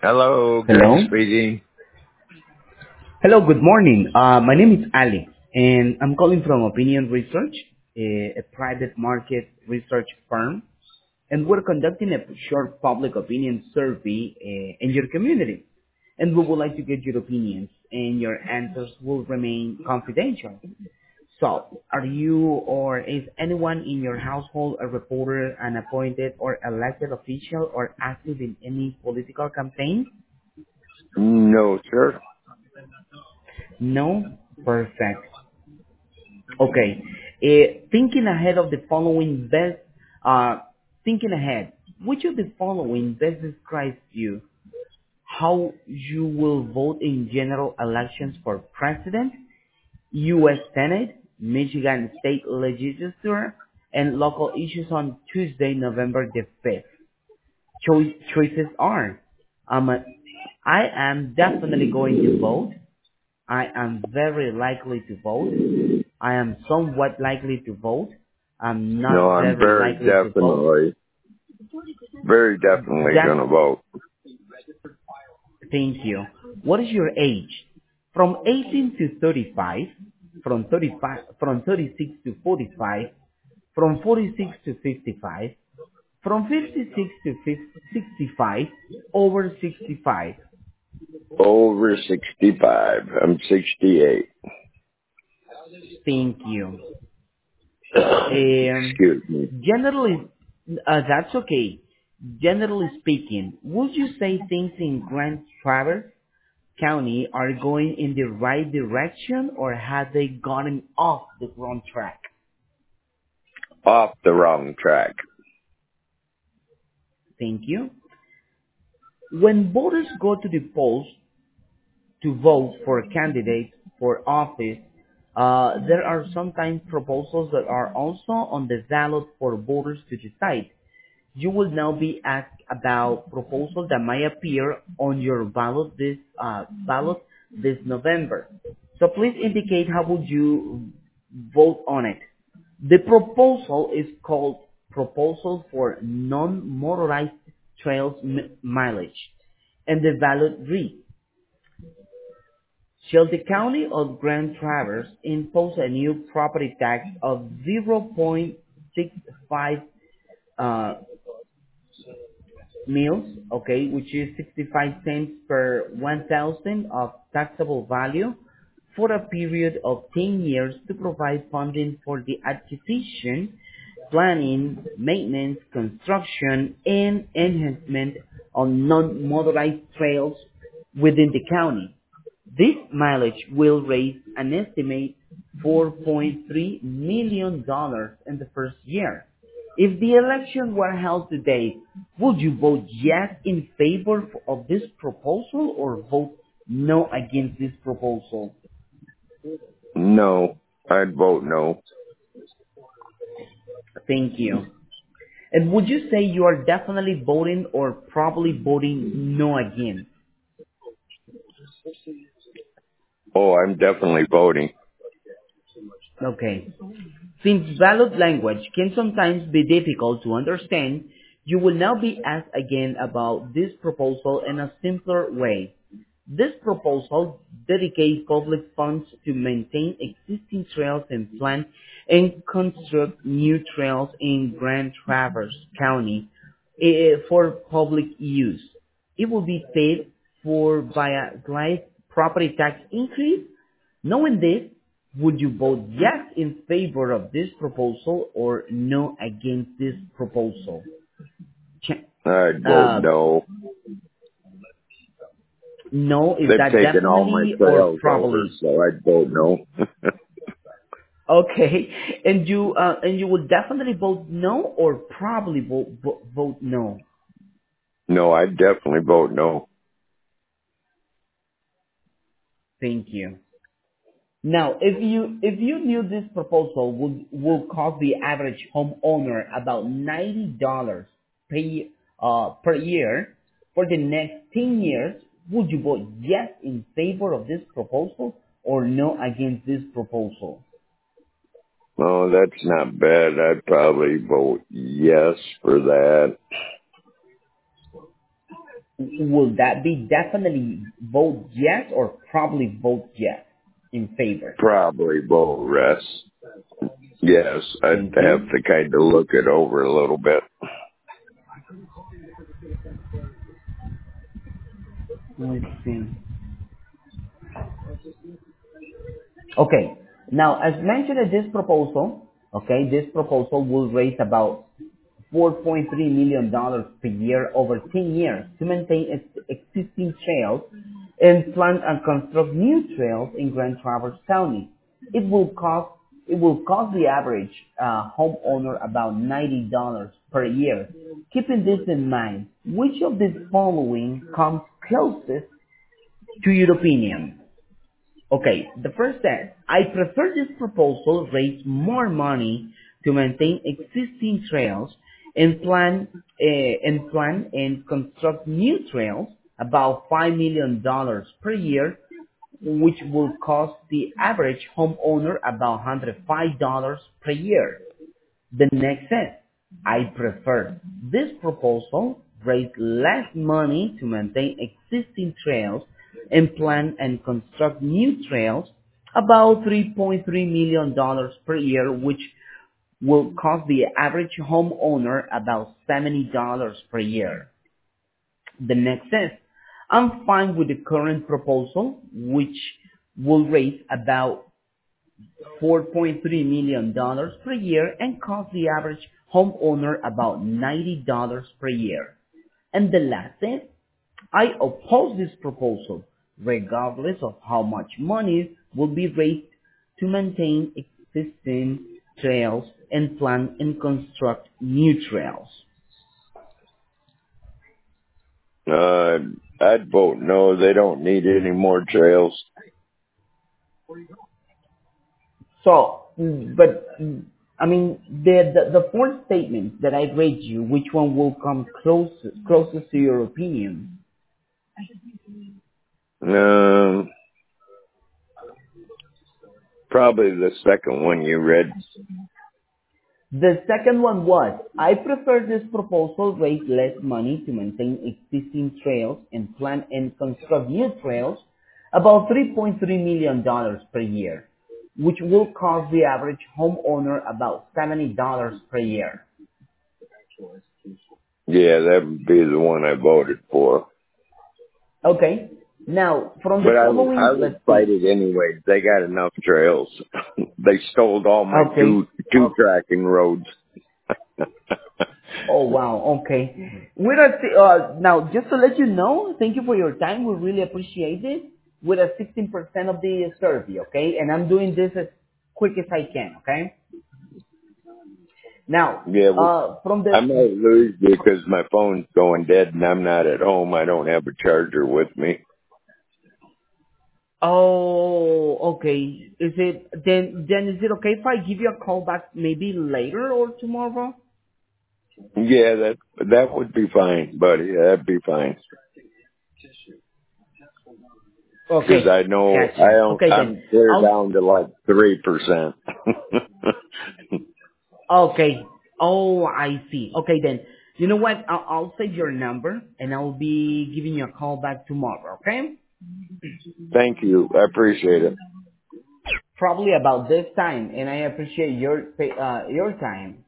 Hello, Greg Hello. speaking. Hello, good morning. My name is Alex, and I'm calling from Opinion Research, a private market research firm, and we're conducting a short public opinion survey in your community. And we would like to get your opinions, and your answers will remain confidential. So, are you or is anyone in your household a reporter, an appointed or elected official, or active in any political campaign? No, sir. No? Perfect. Okay. Thinking ahead of the following best, uh, thinking ahead, which of the following best describes you? How you will vote in general elections for president, U.S. Senate, Michigan State Legislature, and local issues on Tuesday, November the 5th. Choices are, um, I am definitely going to vote. I am very likely to vote. I am somewhat likely to vote. I'm No, not I'm very likely to vote. very definitely gonna Def- vote. Thank you. What is your age? From 18 to 35, from 36 to 45, from 46 to 55, from 56 to 65, over 65. Over 65. I'm 68. Thank you. Um, Excuse me. Generally, that's okay. Generally speaking, would you say things in Grand Traverse County are going in the right direction, or have they gotten off the wrong track? Off the wrong track. Thank you. When voters go to the polls to vote for candidates for office, there are sometimes proposals that are also on the ballot for voters to decide. You will now be asked about proposals that might appear on your ballot this November. So please indicate how would you vote on it. The proposal is called Proposal for Non-Motorized Trails Mileage, and the ballot reads, shall the County of Grand Traverse impose a new property tax of 0.65 uh, meals, okay, which is 65 cents per 1,000 of taxable value for a period of 10 years to provide funding for the acquisition, planning, maintenance, construction, and enhancement of non-motorized trails within the county. This mileage will raise an estimated $4.3 million dollars in the first year. If the election were held today, would you vote yes in favor of this proposal or vote no against this proposal? No. I'd vote no. Thank you. And would you say you are definitely voting or probably voting no again? Oh, I'm definitely voting. Okay. Since ballot language can sometimes be difficult to understand, you will now be asked again about this proposal in a simpler way. This proposal dedicates public funds to maintain existing trails and plan and construct new trails in Grand Traverse County for public use. It will be paid for by a slight property tax increase. Knowing this, would you vote yes in favor of this proposal or no against this proposal? Ch- I'd vote Uh, no. no, is They've that taken all my definitely or trails over, probably? so I'd vote no. Okay, and you would definitely vote no or probably vote no. No, I'd definitely vote no. Thank you. Now, if you knew this proposal would cost the average homeowner about $90 per year for the next 10 years, would you vote yes in favor of this proposal or no against this proposal? Oh, that's not bad. I'd probably vote yes for that. Will that be definitely vote yes or probably vote yes in favor? Probably vote yes. Yes, I'd Thank have you. to kind of look it over a little bit. Let's see. Okay. Now, as mentioned in this proposal, okay, this proposal will raise about $4.3 million per year over 10 years to maintain its existing trails and plan and construct new trails in Grand Traverse County. It will cost it will cost the average homeowner about $90 per year. Keeping this in mind, which of these following comes closest to your opinion? Okay, the first says, I prefer this proposal raise more money to maintain existing trails and construct new trails, about $5 million per year, which will cost the average homeowner about $105 per year. The next says, I prefer this proposal raise less money to maintain existing trails and plan and construct new trails, about $3.3 million per year, which will cost the average homeowner about $70 per year. The next says, I'm fine with the current proposal, which will raise about $4.3 million per year and cost the average homeowner about $90 per year. And the last is, I oppose this proposal, regardless of how much money will be raised to maintain existing trails and plan and construct new trails. Uh, I'd vote no. They don't need any more trails. So, but I mean, the four statements that I read you, which one will come closest to your opinion? Um, Probably the second one you read. The second one was, I prefer this proposal raise less money to maintain existing trails and plan and construct new trails, about $3.3 million per year, which will cost the average homeowner about $70 per year. Yeah, that would be the one I voted for. Okay. Now, from the But I following, would let's fight see. it anyway. They got enough trails. They stole all my Okay. two tracking roads. Oh, wow. Okay. Now, just to let you know, thank you for your time. We really appreciate it. We're at 16% of the survey, okay? And I'm doing this as quick as I can, okay? Now, Yeah, from I the... might lose because my phone's going dead and I'm not at home. I don't have a charger with me. Oh, okay. Then is it okay if I give you a call back maybe later or tomorrow? Yeah, that would be fine, buddy. That'd be fine. Because Okay. I know Gotcha. Okay, then. I'm clear I'll down to like 3%. Okay. Oh, I see. Okay, then. You know what? I'll save your number and I'll be giving you a call back tomorrow, okay? Thank you. I appreciate it. Probably about this time, and I appreciate your time.